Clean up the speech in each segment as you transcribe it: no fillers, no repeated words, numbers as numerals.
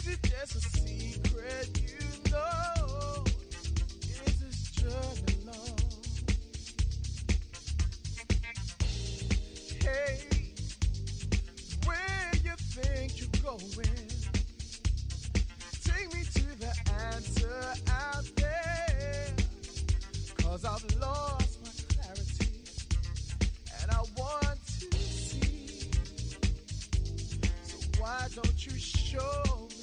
it just a secret? You know, is this journey long? Hey, where you think you're going? Take me to the answer out there. 'Cause I've lost my clarity and I want to see. So why don't you show me?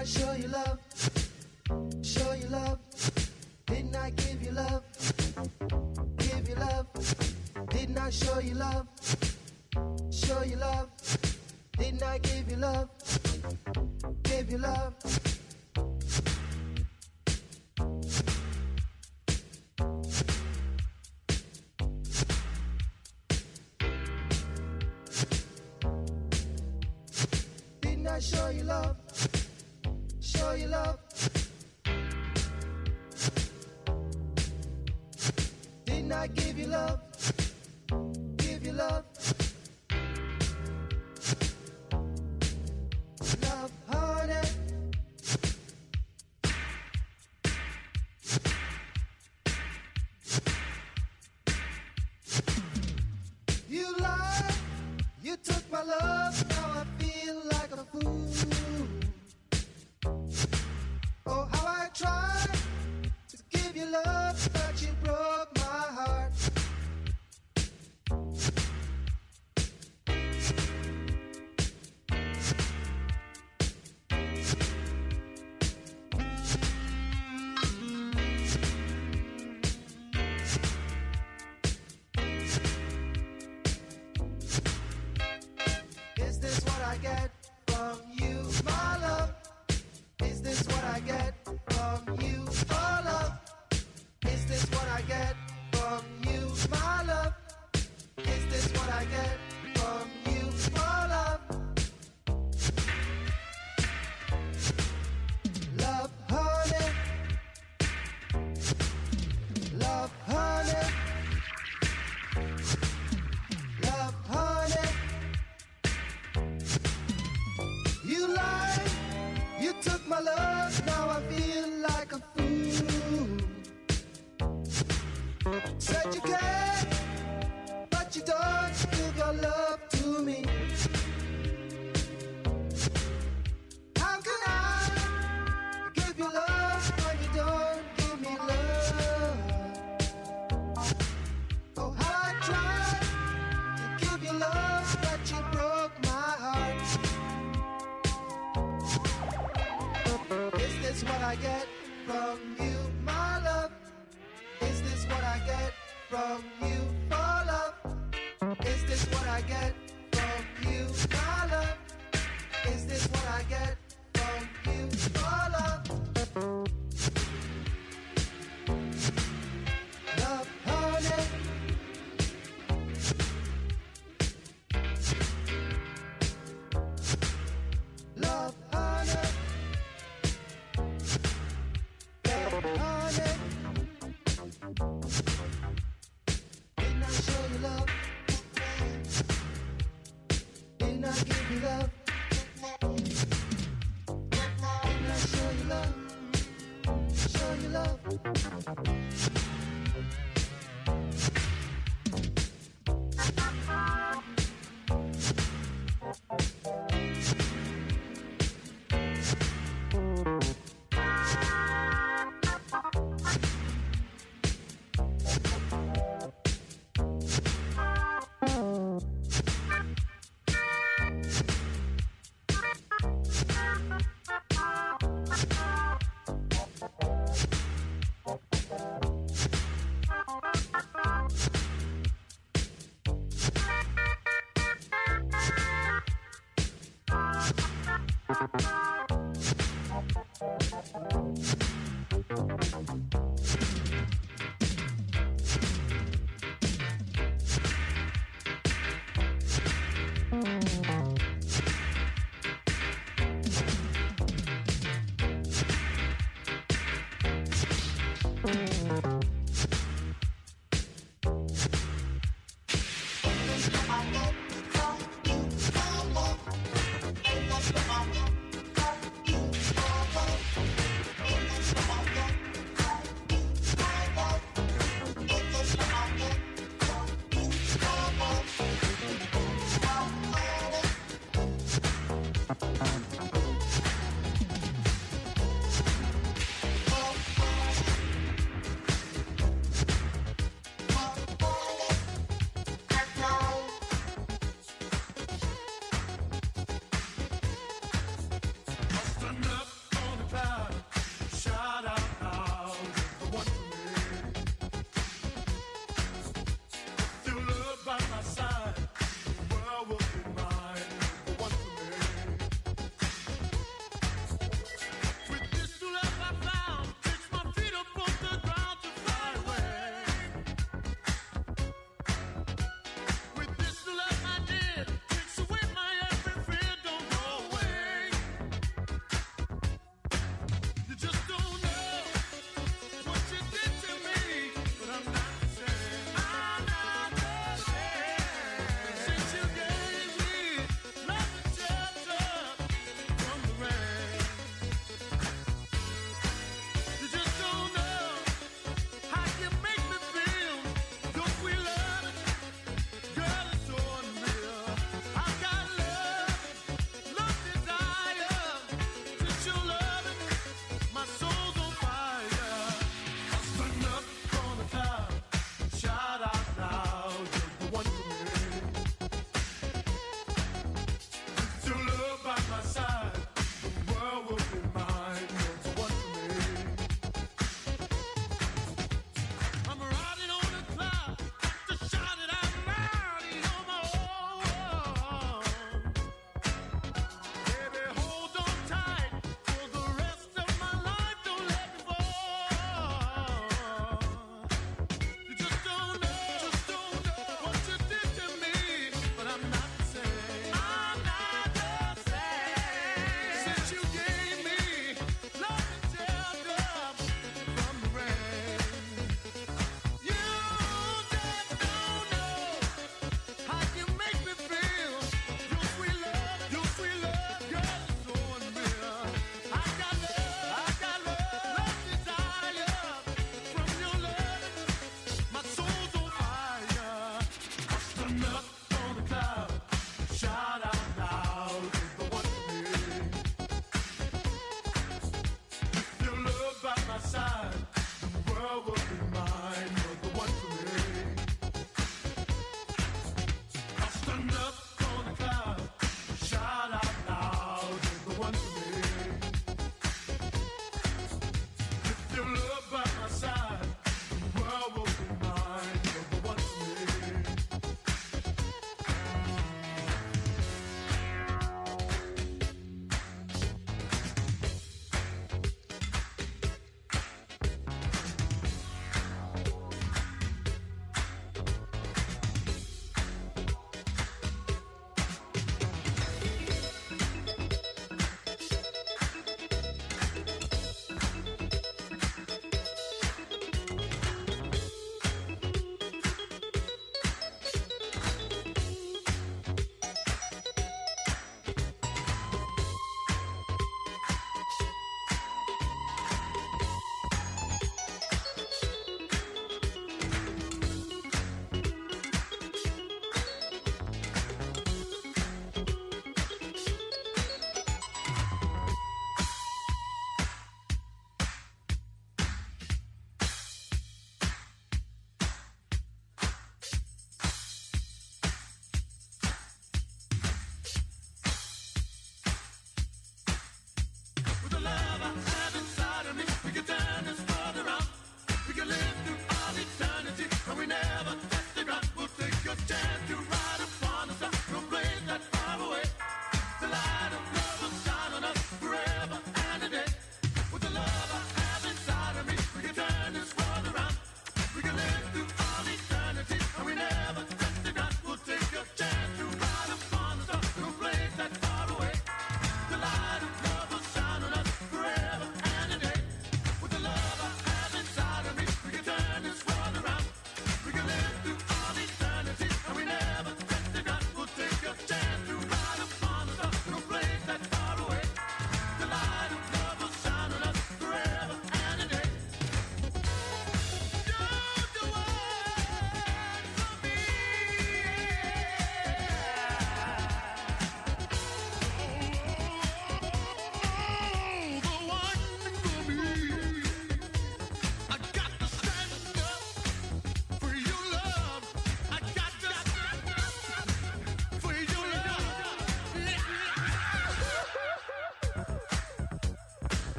I show you love? Show you love? Didn't I give you love? Give you love? Didn't I show you love? Show you love? Didn't I give you love? Give you love? Didn't I show you love? Show you love? Didn't I give you love? Give you love? Love, honey. You lied, you took my love, now I feel like a fool. Oh, how I tried to give you love, but you broke my heart. Is this what I get from you, my love? Is this what I get from you, for love? Is this what I get from you, my love? Is this what I get from you, for love? Love, honey. Love, honey. Love, honey. You lied, you took my love, now I feel like a fool. Said you can, but you don't give your love to me. How can I give you love when you don't give me love? Oh, how I tried to give you love, but you broke my heart. Is this what I get from you, my love? Is this what I get from you, for love? Is this what I get from you, my love? Is this what I get from you, for love? Love, honey. Love, honey. Honey, didn't I show you love? Didn't I give you love? Didn't I show you love? Show you love?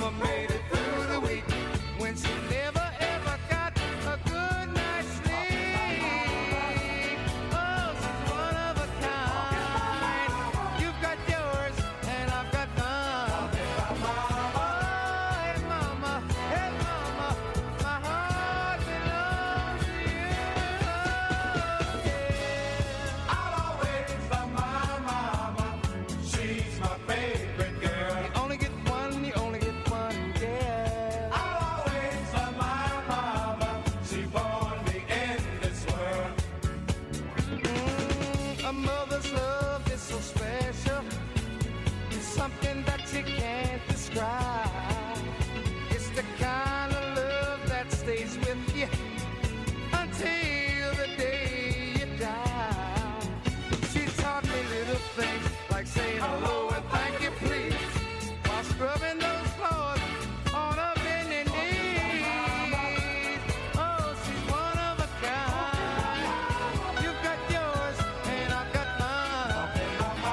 mama made it through the week when she never ever got a good night's sleep. Oh, she's one of a kind. You've got yours and I've got mine. Oh, hey mama, my heart belongs to you. Yeah. I'll always love my mama. She's my favorite girl. You only get one, yeah. I'll always love my mama. She born me in this world. A mother's love is so special. It's something that you can't describe. It's the kind of love that stays with you until the day you die. She taught me little things like saying hello and thank you, please, while scrubbing those floors on her bending knees. Oh, she's one of a kind. You've got yours and I've got mine. Oh, hey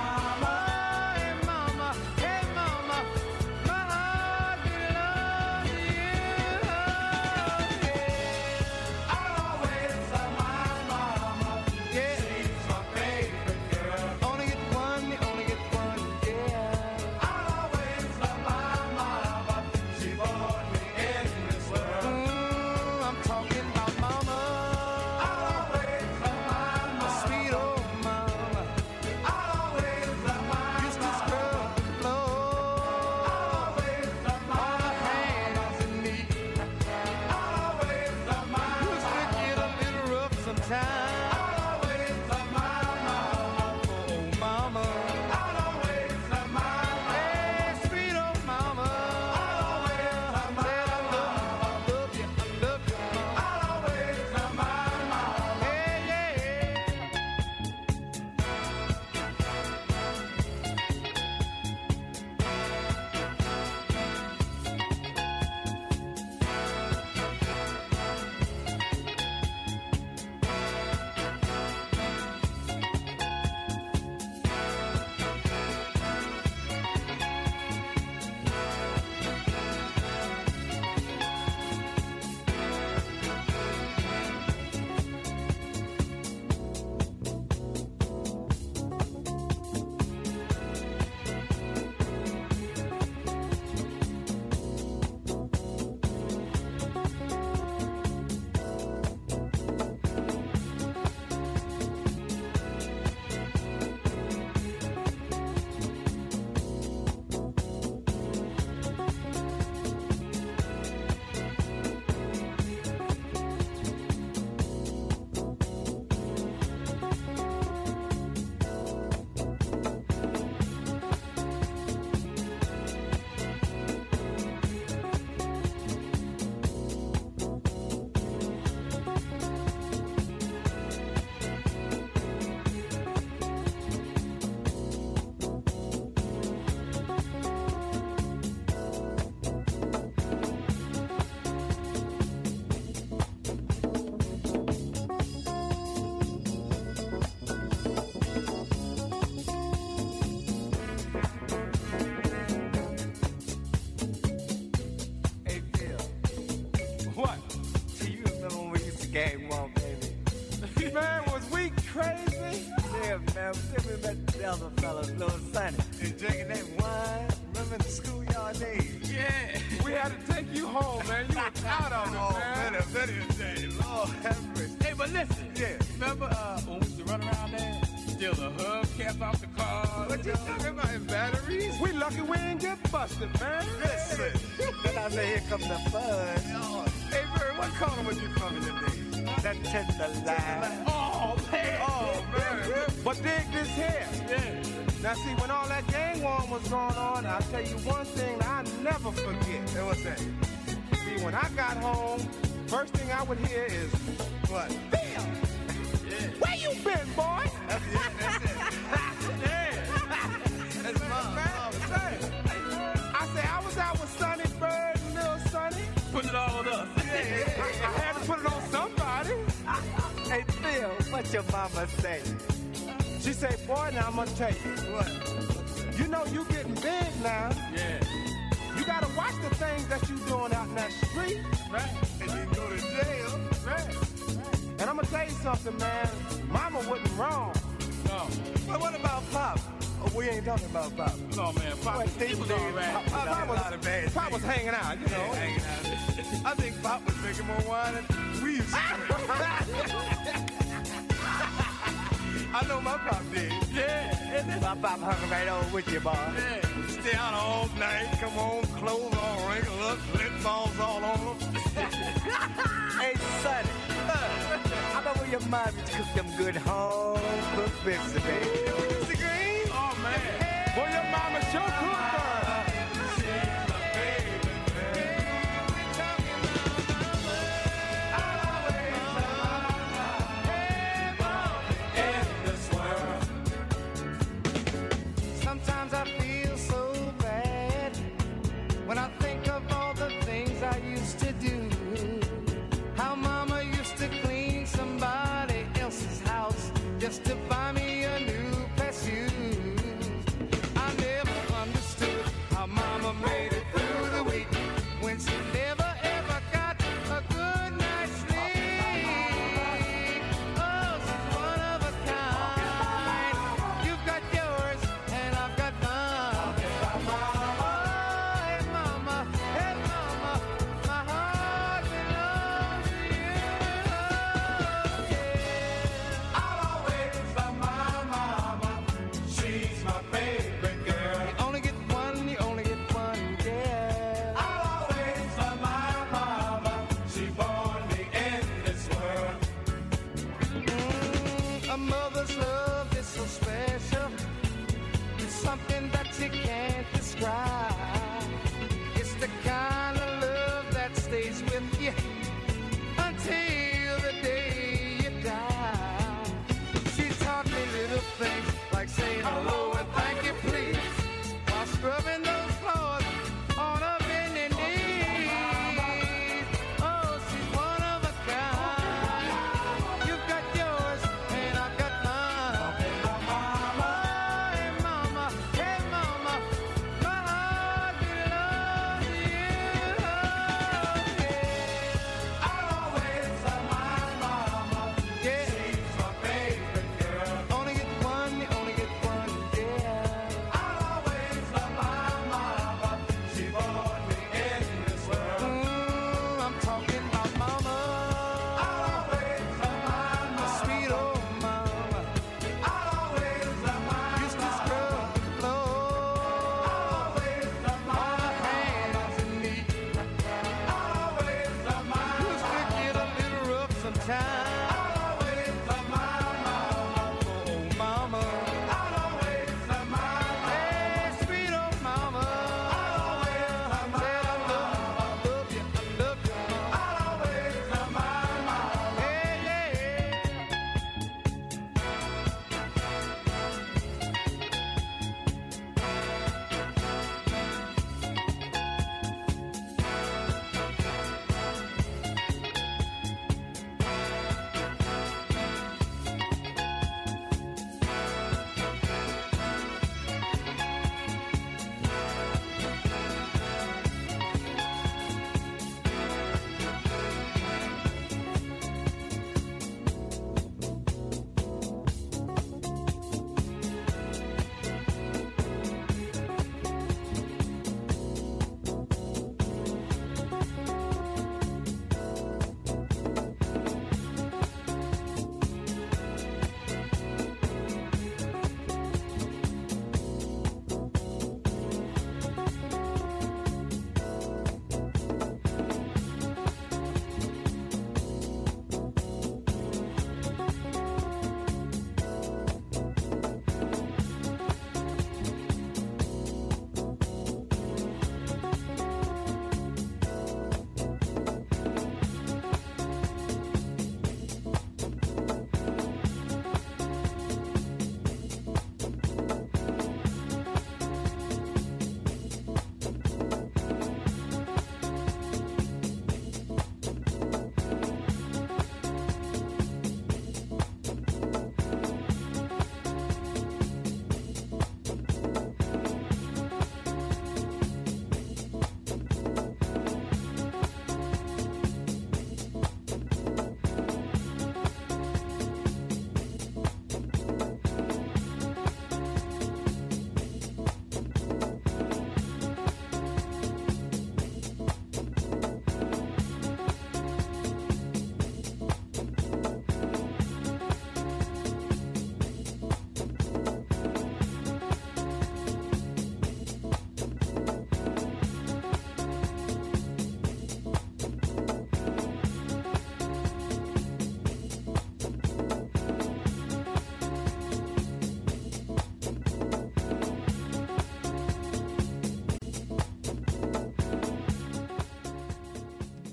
mama, my heart belongs to you. Yeah. I'll always love my mama. Yeah. She's my favorite girl. Only get one, you only get one, yeah. I'll always love my mama. She born me in this world. I'm talking about mama. I'll always love my mama. Sweet old mama. I'll always love my Used to scrub the floor. I'll always love my On her hands and knees. I'll always love my Used to get a little rough sometimes. I'll always love my mama. Oh, mama. I'll always love my mama. Hey, sweet old mama. I'll always love my Said I love you, mama. I'll always love my mama. Hey, yeah. Hey, Bill. What? You remember when we used to game one, baby? Man, was we crazy? Yeah, man. Then we met the other fellas, Little Sonny, and drinking that wine. Remember the schoolyard days? Yeah, we had to take you home, man. You were out of it, man. Better day. Lord have mercy. Hey, but listen. Yeah. Remember when we used to run around there? Steal the hubcaps off the car. What you talking about in batteries? We lucky we ain't get busted, man. Listen. Then I say, here comes the fun. Hey, Bird, what color was you coming today? That tender line. Oh, man. Oh, man. But dig this here. Yeah. Now, see, when all that gang war was going on, I'll tell you one thing I never forget. Hey, what's that? See, when I got home, first thing I would hear is, What? Bill, where you been, boy? That's it. That's mom. I say I was out with Sonny Bird and Lil Sonny. Put it all on us. I had to put it on somebody. Hey, Phil, what your mama say? She said, boy, now I'm going to tell you. What? You know you getting big now. Yeah. You You gotta watch the things that you doing out in that street. Right. And then go to jail. Right. And I'm gonna tell you something, man. Mama wasn't wrong. No. Well, what about Pop? Oh, we ain't talking about Pop. No, man. Pop, he was all right. Pop was hanging out, you know. Hanging out. I think Pop was drinking more wine than we used to drink. I know my Pop did. Yeah. My Pop hung right on with you, boy. Yeah. Stay out all night, come home, clothes all wrinkled up, lip balls all on them. Hey, Sonny, how about when your mom used to cook them good home-cooked pizza, baby? Mr. Green? Oh, man. Boy, your mama sure cooked her. Sometimes I feel so bad when I think of all the things I used to do. How Mama used to clean somebody else's house just to buy me a new pair of shoes. I never understood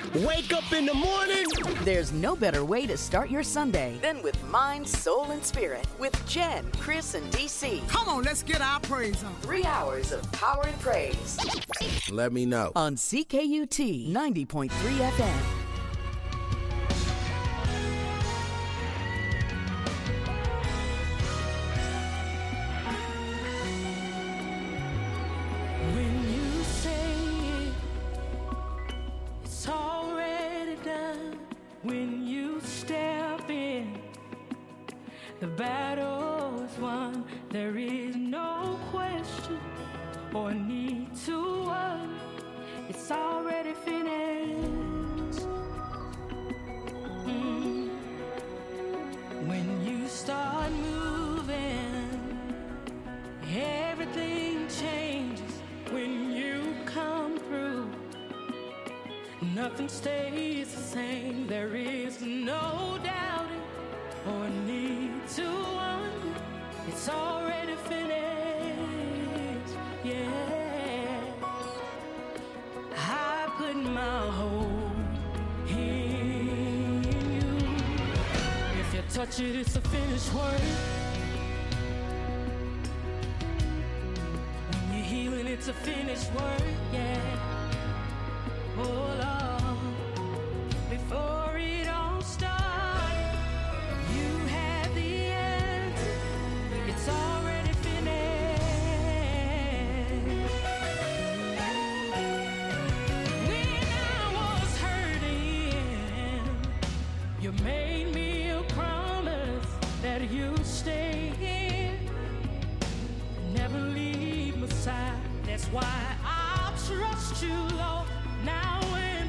Wake up in the morning. There's no better way to start your Sunday than with Mind, Soul, and Spirit with Jen, Chris, and DC. Come on, let's get our praise on. 3 hours of power and praise. Let me know. On CKUT 90.3 FM. When you step in, the battle's won. There is no question or need to worry. It's already finished. When you start moving, everything changes. When you come through, nothing stays the same. There is no doubting or need to wonder. It's already finished. Yeah, I put my hope in you. If you touch it, it's a finished work. When you're healing, it's a finished work. Yeah. Oh Lord, before it all started, you had the answer. It's already finished. When I was hurting, you made me a promise that you'd stay here, never leave my side. That's why I'll trust you, Lord.